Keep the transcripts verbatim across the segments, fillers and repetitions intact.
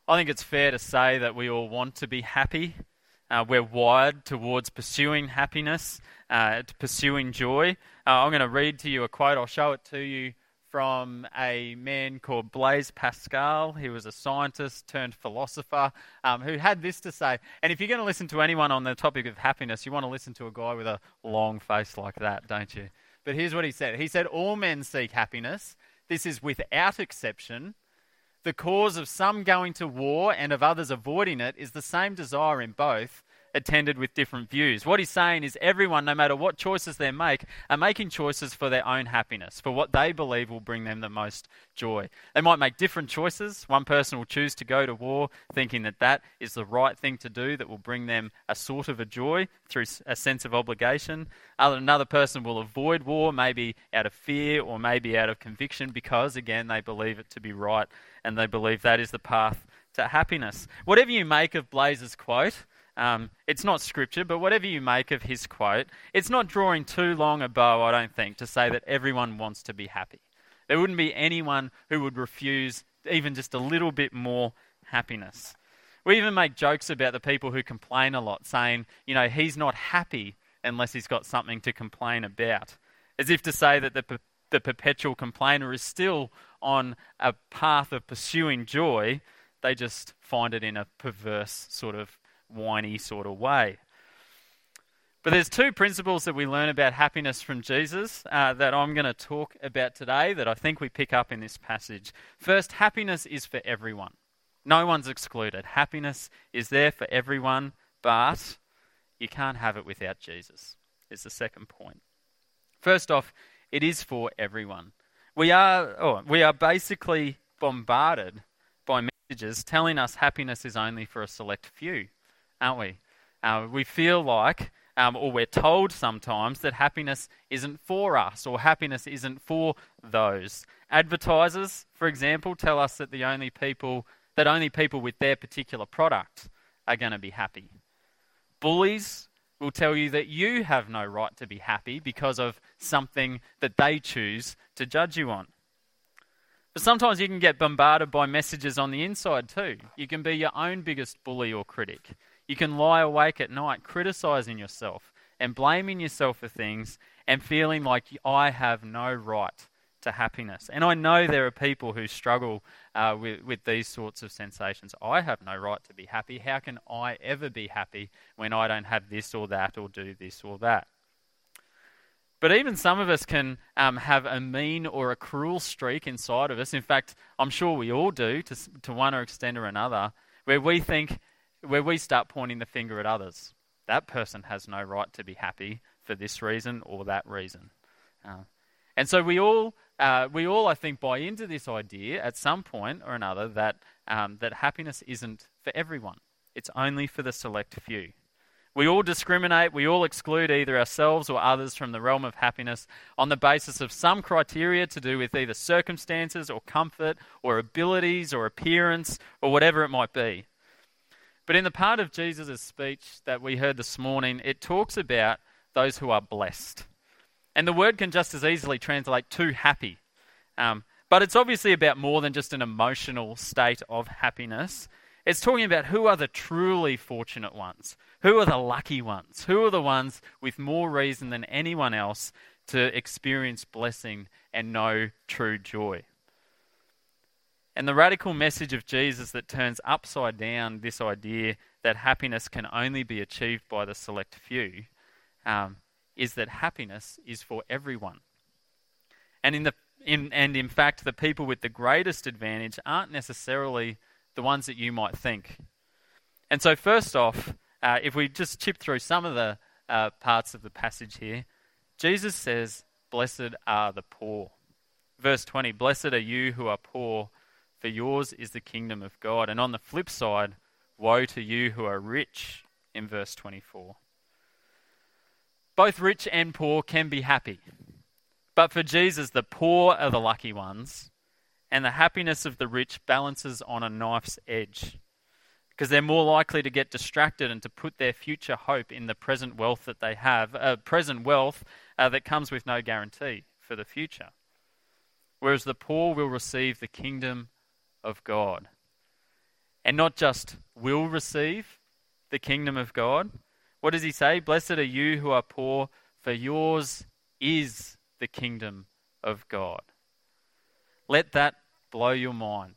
I think it's fair to say that we all want to be happy. Uh, we're wired towards pursuing happiness, uh, to pursuing joy. Uh, I'm going to read to you a quote. I'll show it to you from a man called Blaise Pascal. He was a scientist turned philosopher um, who had this to say. And if you're going to listen to anyone on the topic of happiness, you want to listen to a guy with a long face like that, don't you? But here's what he said. He said, "All men seek happiness. This is without exception. The cause of some going to war and of others avoiding it is the same desire in both, attended with different views." What he's saying is everyone, no matter what choices they make, are making choices for their own happiness, for what they believe will bring them the most joy. They might make different choices. One person will choose to go to war thinking that that is the right thing to do, that will bring them a sort of a joy through a sense of obligation. Another person will avoid war, maybe out of fear or maybe out of conviction, because, again, they believe it to be right and they believe that is the path to happiness. Whatever you make of Blaise's quote, Um, it's not scripture, but whatever you make of his quote, it's not drawing too long a bow, I don't think, to say that everyone wants to be happy. There wouldn't be anyone who would refuse even just a little bit more happiness. We even make jokes about the people who complain a lot, saying, you know, he's not happy unless he's got something to complain about. As if to say that the, the perpetual complainer is still on a path of pursuing joy, they just find it in a perverse sort of whiny sort of way. But there's two principles that we learn about happiness from Jesus uh, that I'm going to talk about today that I think we pick up in this passage. First, happiness is for everyone. No one's excluded. Happiness is there for everyone, but you can't have it without Jesus, is the second point. First off, it is for everyone. We are, oh, we are basically bombarded by messages telling us happiness is only for a select few, aren't we? Uh, we feel like, um, or we're told sometimes, that happiness isn't for us, or happiness isn't for those. Advertisers, for example, tell us that the only people that only people with their particular product are going to be happy. Bullies will tell you that you have no right to be happy because of something that they choose to judge you on. But sometimes you can get bombarded by messages on the inside too. You can be your own biggest bully or critic. You can lie awake at night criticising yourself and blaming yourself for things and feeling like I have no right to happiness. And I know there are people who struggle uh, with, with these sorts of sensations. I have no right to be happy. How can I ever be happy when I don't have this or that or do this or that? But even some of us can um, have a mean or a cruel streak inside of us. In fact, I'm sure we all do to, to one extent or another, where we think, where we start pointing the finger at others. That person has no right to be happy for this reason or that reason. Uh, and so we all, uh, we all, I think, buy into this idea at some point or another that um, that happiness isn't for everyone. It's only for the select few. We all discriminate, we all exclude either ourselves or others from the realm of happiness on the basis of some criteria to do with either circumstances or comfort or abilities or appearance or whatever it might be. But in the part of Jesus' speech that we heard this morning, it talks about those who are blessed. And the word can just as easily translate to happy. Um, but it's obviously about more than just an emotional state of happiness. It's talking about who are the truly fortunate ones. Who are the lucky ones? Who are the ones with more reason than anyone else to experience blessing and know true joy? And the radical message of Jesus that turns upside down this idea that happiness can only be achieved by the select few um, is that happiness is for everyone. And in the in and in fact, the people with the greatest advantage aren't necessarily the ones that you might think. And so first off, uh, if we just chip through some of the uh, parts of the passage here, Jesus says, "Blessed are the poor." Verse twenty, "Blessed are you who are poor, for yours is the kingdom of God." And on the flip side, woe to you who are rich, in verse twenty-four. Both rich and poor can be happy. But for Jesus, the poor are the lucky ones, and the happiness of the rich balances on a knife's edge, because they're more likely to get distracted and to put their future hope in the present wealth that they have, uh, present wealth uh, that comes with no guarantee for the future. Whereas the poor will receive the kingdom of God. and not just will receive the kingdom of God. What does he say? Blessed are you who are poor, for yours is the kingdom of God. Let that blow your mind.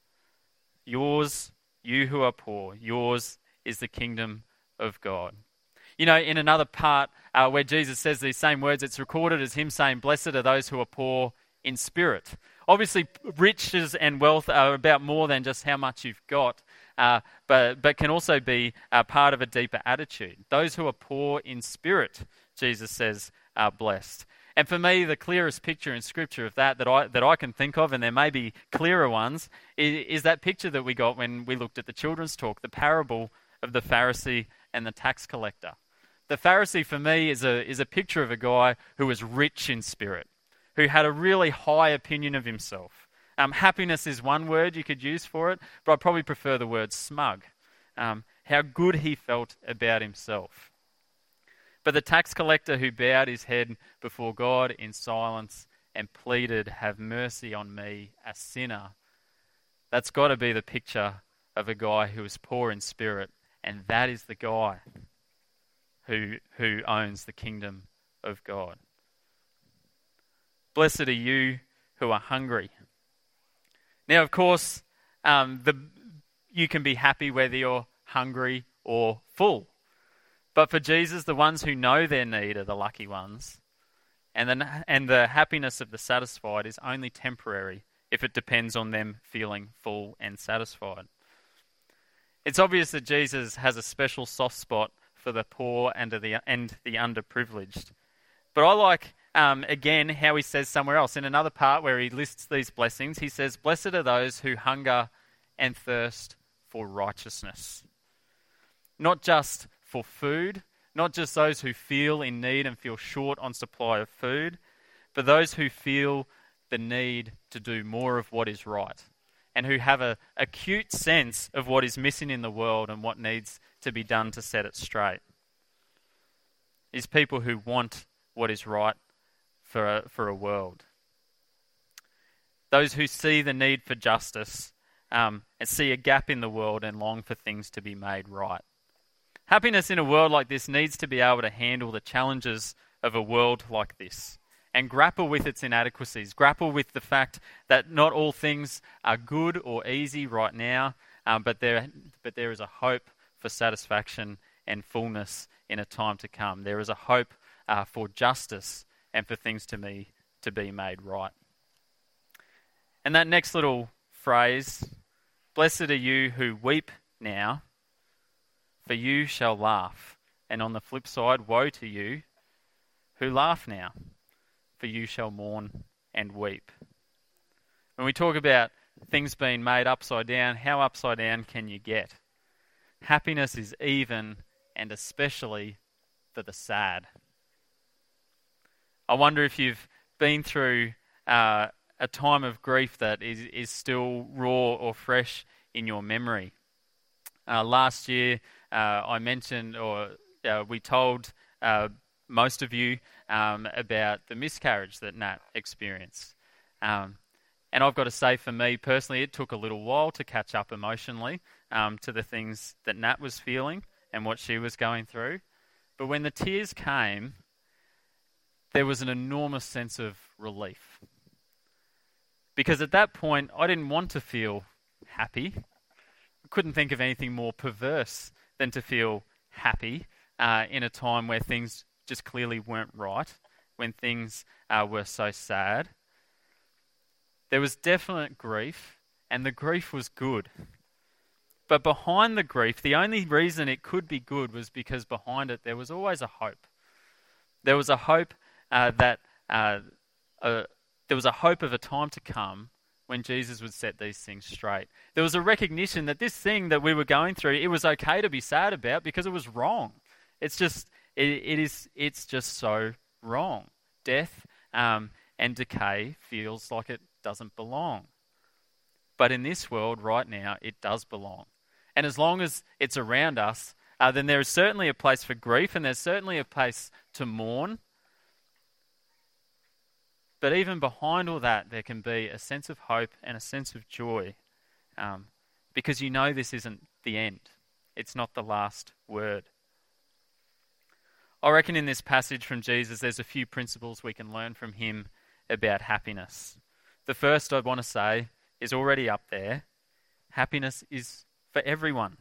Yours, you who are poor, yours is the kingdom of God. You know, in another part uh, where Jesus says these same words, it's recorded as him saying, blessed are those who are poor in spirit. Obviously, riches and wealth are about more than just how much you've got, uh, but, but can also be uh, part of a deeper attitude. Those who are poor in spirit, Jesus says, are blessed. And for me, the clearest picture in Scripture of that that I that I can think of, and there may be clearer ones, is, is that picture that we got when we looked at the children's talk, the parable of the Pharisee and the tax collector. The Pharisee, for me, is a is a picture of a guy who was rich in spirit, who had a really high opinion of himself. Um, happiness is one word you could use for it, but I probably prefer the word smug. Um, how good he felt about himself. But the tax collector who bowed his head before God in silence and pleaded, have mercy on me, a sinner, that's got to be the picture of a guy who is poor in spirit, and that is the guy who, who owns the kingdom of God. Blessed are you who are hungry. Now, of course, um, the, you can be happy whether you're hungry or full. But for Jesus, the ones who know their need are the lucky ones. And the, and the happiness of the satisfied is only temporary if it depends on them feeling full and satisfied. It's obvious that Jesus has a special soft spot for the poor and the, and the underprivileged. But I like, um, again, how he says somewhere else. In another part where he lists these blessings, he says, blessed are those who hunger and thirst for righteousness. Not just for food, not just those who feel in need and feel short on supply of food, but those who feel the need to do more of what is right and who have an acute sense of what is missing in the world and what needs to be done to set it straight. Is people who want what is right for a, for a world. Those who see the need for justice um, and see a gap in the world and long for things to be made right. Happiness in a world like this needs to be able to handle the challenges of a world like this and grapple with its inadequacies, grapple with the fact that not all things are good or easy right now, um, but there, but there is a hope for satisfaction and fullness in a time to come. There is a hope uh, for justice and for things to be, to be made right. And that next little phrase, blessed are you who weep now, for you shall laugh. And on the flip side, woe to you who laugh now, for you shall mourn and weep. When we talk about things being made upside down, how upside down can you get? Happiness is even and especially for the sad. I wonder if you've been through uh, a time of grief that is, is still raw or fresh in your memory. Uh, last year, uh, I mentioned, or uh, we told uh, most of you um, about the miscarriage that Nat experienced. Um, and I've got to say, for me personally, it took a little while to catch up emotionally um, to the things that Nat was feeling and what she was going through. But when the tears came, there was an enormous sense of relief. Because at that point, I didn't want to feel happy. I couldn't think of anything more perverse than to feel happy uh, in a time where things just clearly weren't right, when things uh, were so sad. There was definite grief, and the grief was good. But behind the grief, the only reason it could be good was because behind it there was always a hope. There was a hope uh, that uh, uh, there was a hope of a time to come when Jesus would set these things straight. There was a recognition that this thing that we were going through, it was okay to be sad about because it was wrong. It's just, it, it is, it's just so wrong. Death um, and decay feels like it doesn't belong. But in this world right now, it does belong. And as long as it's around us, uh, then there is certainly a place for grief and there's certainly a place to mourn. But even behind all that, there can be a sense of hope and a sense of joy um, because you know this isn't the end. It's not the last word. I reckon in this passage from Jesus, there's a few principles we can learn from him about happiness. The first I want to say is already up there. Happiness is for everyone.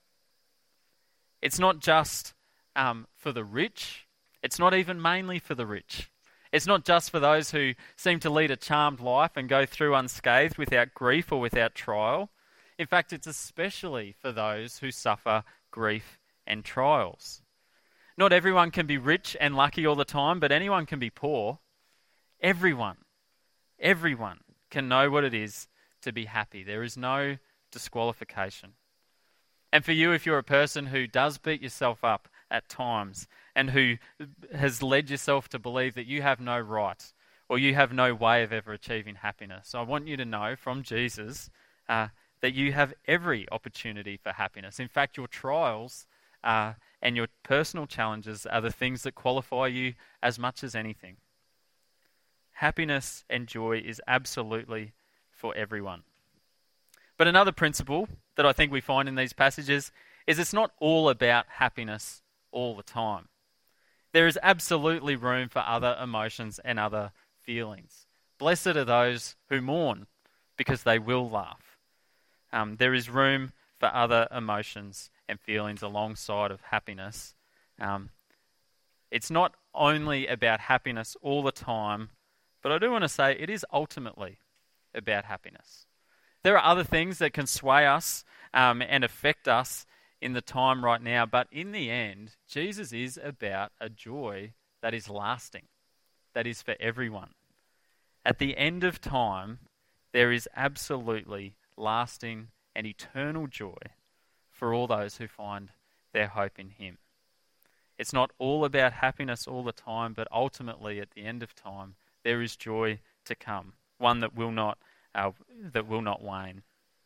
It's not just um, for the rich. It's not even mainly for the rich. It's not just for those who seem to lead a charmed life and go through unscathed without grief or without trial. In fact, it's especially for those who suffer grief and trials. Not everyone can be rich and lucky all the time, but anyone can be poor. Everyone, everyone can know what it is to be happy. There is no disqualification. And for you, if you're a person who does beat yourself up at times and who has led yourself to believe that you have no right or you have no way of ever achieving happiness, I want you to know from Jesus uh, that you have every opportunity for happiness. In fact, your trials uh, and your personal challenges are the things that qualify you as much as anything. Happiness and joy is absolutely for everyone. But another principle that I think we find in these passages is it's not all about happiness all the time. There is absolutely room for other emotions and other feelings. Blessed are those who mourn, because they will laugh. Um, there is room for other emotions and feelings alongside of happiness. Um, it's not only about happiness all the time, but I do want to say it is ultimately about happiness. There are other things that can sway us um, and affect us in the time right now, but in the end, Jesus is about a joy that is lasting, that is for everyone. At the end of time, there is absolutely lasting and eternal joy for all those who find their hope in him. It's not all about happiness all the time, but ultimately at the end of time, there is joy to come, one that will not uh, that will not wane.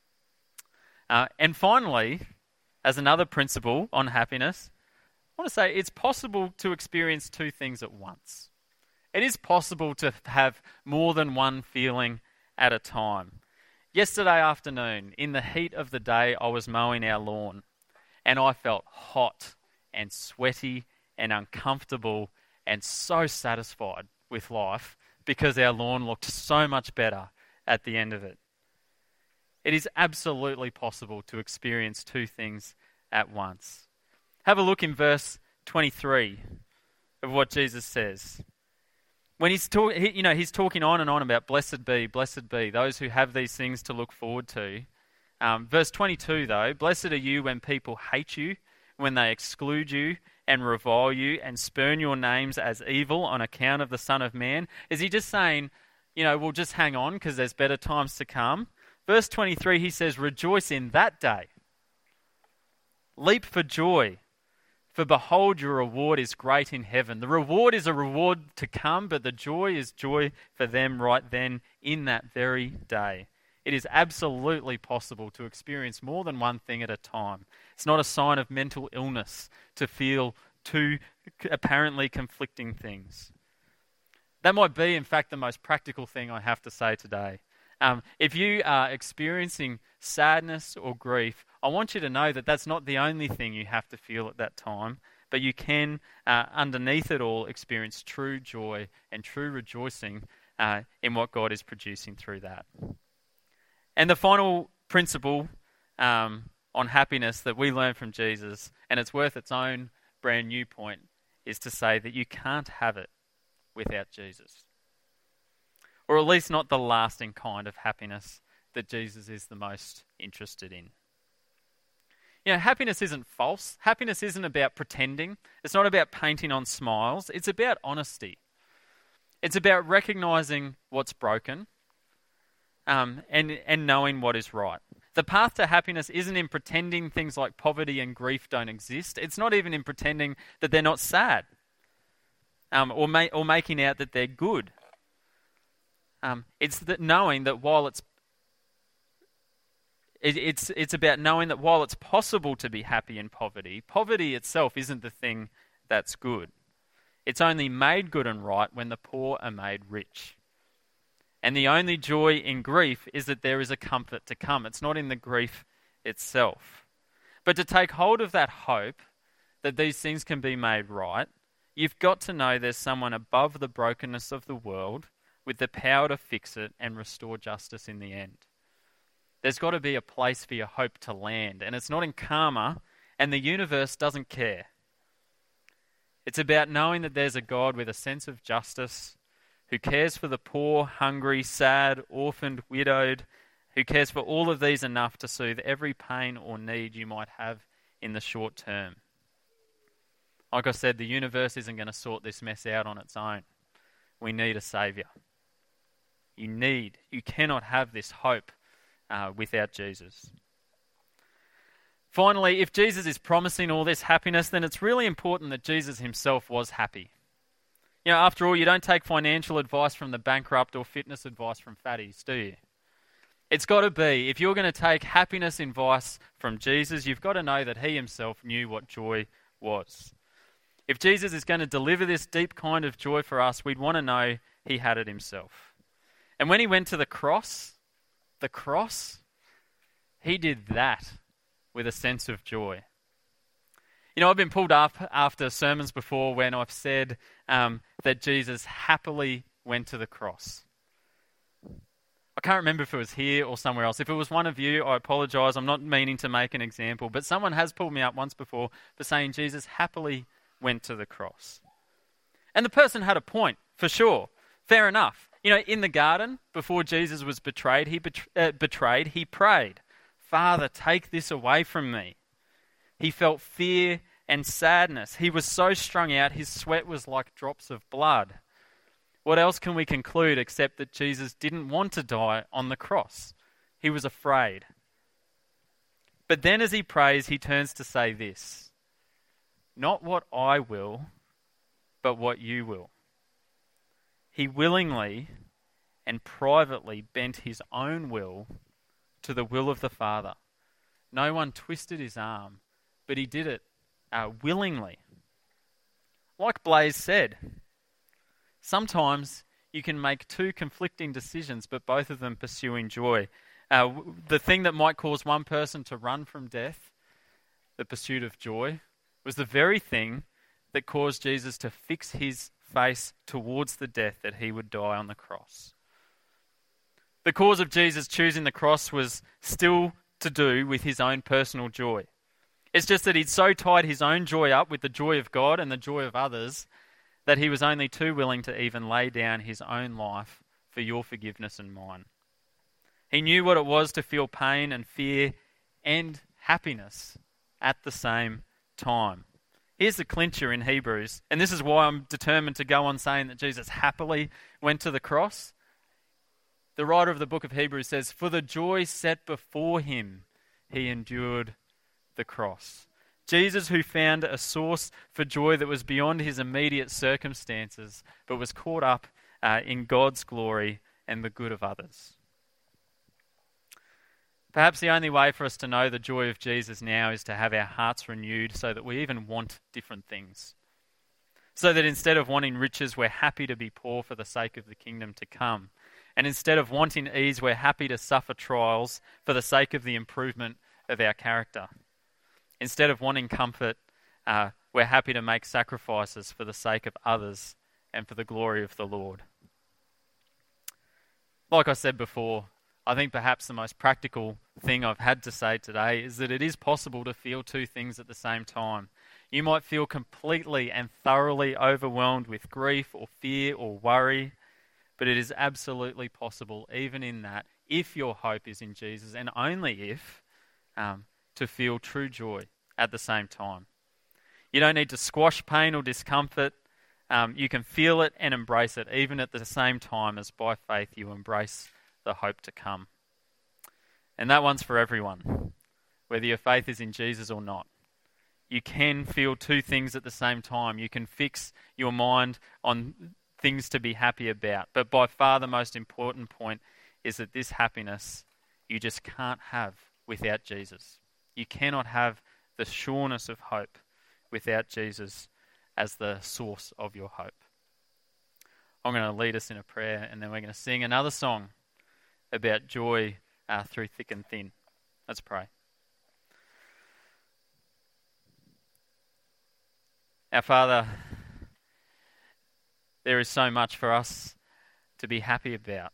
Uh, and finally, as another principle on happiness, I want to say it's possible to experience two things at once. It is possible to have more than one feeling at a time. Yesterday afternoon, in the heat of the day, I was mowing our lawn, and I felt hot and sweaty and uncomfortable and so satisfied with life because our lawn looked so much better at the end of it. It is absolutely possible to experience two things at once. Have a look in verse twenty-three of what Jesus says. When he's talk, he, you know, he's talking on and on about blessed be, blessed be, those who have these things to look forward to. Um, verse twenty-two though, blessed are you when people hate you, when they exclude you and revile you and spurn your names as evil on account of the Son of Man. Is he just saying, you know, we'll just hang on because there's better times to come? Verse twenty-three, he says, rejoice in that day. Leap for joy, for behold, your reward is great in heaven. The reward is a reward to come, but the joy is joy for them right then in that very day. It is absolutely possible to experience more than one thing at a time. It's not a sign of mental illness to feel two apparently conflicting things. That might be, in fact, the most practical thing I have to say today. Um, if you are experiencing sadness or grief, I want you to know that that's not the only thing you have to feel at that time, but you can, uh, underneath it all, experience true joy and true rejoicing uh, in what God is producing through that. And the final principle um, on happiness that we learn from Jesus, and it's worth its own brand new point, is to say that you can't have it without Jesus. Or at least not the lasting kind of happiness that Jesus is the most interested in. You know, happiness isn't false. Happiness isn't about pretending. It's not about painting on smiles. It's about honesty. It's about recognizing what's broken um, and, and knowing what is right. The path to happiness isn't in pretending things like poverty and grief don't exist. It's not even in pretending that they're not sad um, or, ma- or making out that they're good. Um, it's that knowing that while it's it, it's it's about knowing that while it's possible to be happy in poverty, poverty itself isn't the thing that's good. It's only made good and right when the poor are made rich. And the only joy in grief is that there is a comfort to come. It's not in the grief itself. But to take hold of that hope that these things can be made right, you've got to know there's someone above the brokenness of the world with the power to fix it and restore justice in the end. There's got to be a place for your hope to land, and it's not in karma, and the universe doesn't care. It's about knowing that there's a God with a sense of justice, who cares for the poor, hungry, sad, orphaned, widowed, who cares for all of these enough to soothe every pain or need you might have in the short term. Like I said, the universe isn't going to sort this mess out on its own. We need a saviour. You need, you cannot have this hope uh, without Jesus. Finally, if Jesus is promising all this happiness, then it's really important that Jesus himself was happy. You know, after all, you don't take financial advice from the bankrupt or fitness advice from fatties, do you? It's got to be, if you're going to take happiness advice from Jesus, you've got to know that he himself knew what joy was. If Jesus is going to deliver this deep kind of joy for us, we'd want to know he had it himself. And when he went to the cross, the cross, he did that with a sense of joy. You know, I've been pulled up after sermons before when I've said um, that Jesus happily went to the cross. I can't remember if it was here or somewhere else. If it was one of you, I apologise. I'm not meaning to make an example, but someone has pulled me up once before for saying Jesus happily went to the cross. And the person had a point, for sure. Fair enough. You know, in the garden, before Jesus was betrayed, he betr- uh, betrayed, he prayed, "Father, take this away from me." He felt fear and sadness. He was so strung out, his sweat was like drops of blood. What else can we conclude except that Jesus didn't want to die on the cross? He was afraid. But then as he prays, he turns to say this, "Not what I will, but what you will." He willingly and privately bent his own will to the will of the Father. No one twisted his arm, but he did it uh, willingly. Like Blaise said, sometimes you can make two conflicting decisions, but both of them pursuing joy. Uh, the thing that might cause one person to run from death, the pursuit of joy, was the very thing that caused Jesus to fix his face towards the death that he would die on the cross. The cause of Jesus choosing the cross was still to do with his own personal joy. It's just that he'd so tied his own joy up with the joy of God and the joy of others that he was only too willing to even lay down his own life for your forgiveness and mine. He knew what it was to feel pain and fear and happiness at the same time. Here's the clincher in Hebrews, and this is why I'm determined to go on saying that Jesus happily went to the cross. The writer of the book of Hebrews says, "For the joy set before him, he endured the cross." Jesus, who found a source for joy that was beyond his immediate circumstances, but was caught up uh, in God's glory and the good of others. Perhaps the only way for us to know the joy of Jesus now is to have our hearts renewed so that we even want different things. So that instead of wanting riches, we're happy to be poor for the sake of the kingdom to come. And instead of wanting ease, we're happy to suffer trials for the sake of the improvement of our character. Instead of wanting comfort, uh, we're happy to make sacrifices for the sake of others and for the glory of the Lord. Like I said before, I think perhaps the most practical thing I've had to say today is that it is possible to feel two things at the same time. You might feel completely and thoroughly overwhelmed with grief or fear or worry, but it is absolutely possible, even in that, if your hope is in Jesus, and only if, um, to feel true joy at the same time. You don't need to squash pain or discomfort. Um, you can feel it and embrace it, even at the same time as by faith you embrace the hope to come. And that one's for everyone, whether your faith is in Jesus or not. You can feel two things at the same time. You can fix your mind on things to be happy about. But by far the most important point is that this happiness you just can't have without Jesus. You cannot have the sureness of hope without Jesus as the source of your hope. I'm going to lead us in a prayer, and then we're going to sing another song about joy uh, through thick and thin. Let's pray. Our Father, there is so much for us to be happy about.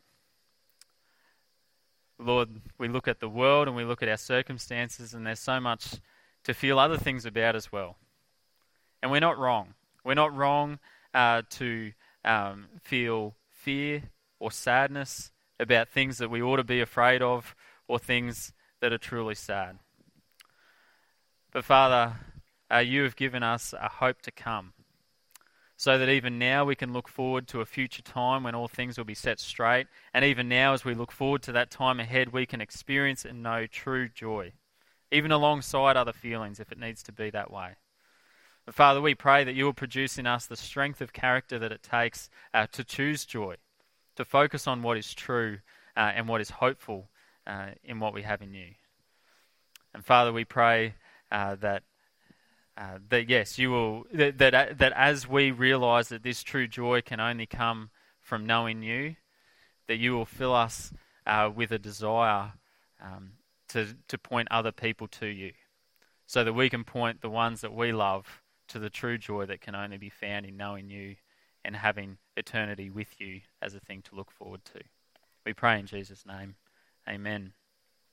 Lord, we look at the world and we look at our circumstances, and there's so much to feel other things about as well. And we're not wrong. We're not wrong uh, to um, feel fear or sadness about things that we ought to be afraid of or things that are truly sad. But Father, uh, you have given us a hope to come, so that even now we can look forward to a future time when all things will be set straight. And even now, as we look forward to that time ahead, we can experience and know true joy, even alongside other feelings if it needs to be that way. But Father, we pray that you will produce in us the strength of character that it takes uh, to choose joy, to focus on what is true uh, and what is hopeful uh, in what we have in you. And Father, we pray uh, that Uh, that yes, you will. That, that that as we realise that this true joy can only come from knowing you, that you will fill us uh, with a desire um, to to point other people to you, so that we can point the ones that we love to the true joy that can only be found in knowing you and having eternity with you as a thing to look forward to. We pray in Jesus' name, Amen.